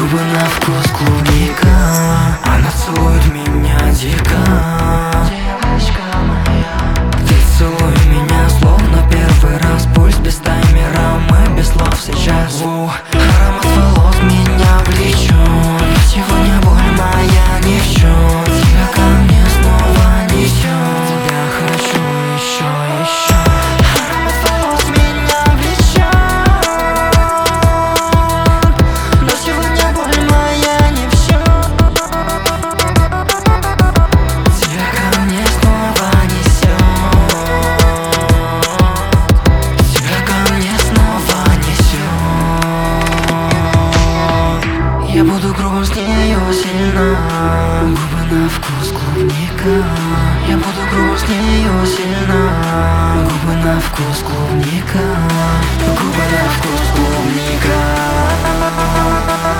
Губы на вкус клубника, она целует меня дико. Девочка моя, ты целуй меня словно первый раз. Пульс без таймера, мы без слов сейчас. Аромат волос меня влечет. Сегодня боль моя ни в чем. Тебя ко мне снова несет. Тебя хочу еще. Аромат волос меня влечет. Но сегодня боль моя не в счет. Тебя ко мне снова несет. Тебя ко мне снова несет. Я буду грубым с нею сильно. Губы на вкус клубника. Я буду грубым с нею сильно. Губы на вкус клубника. Губы на вкус клубника.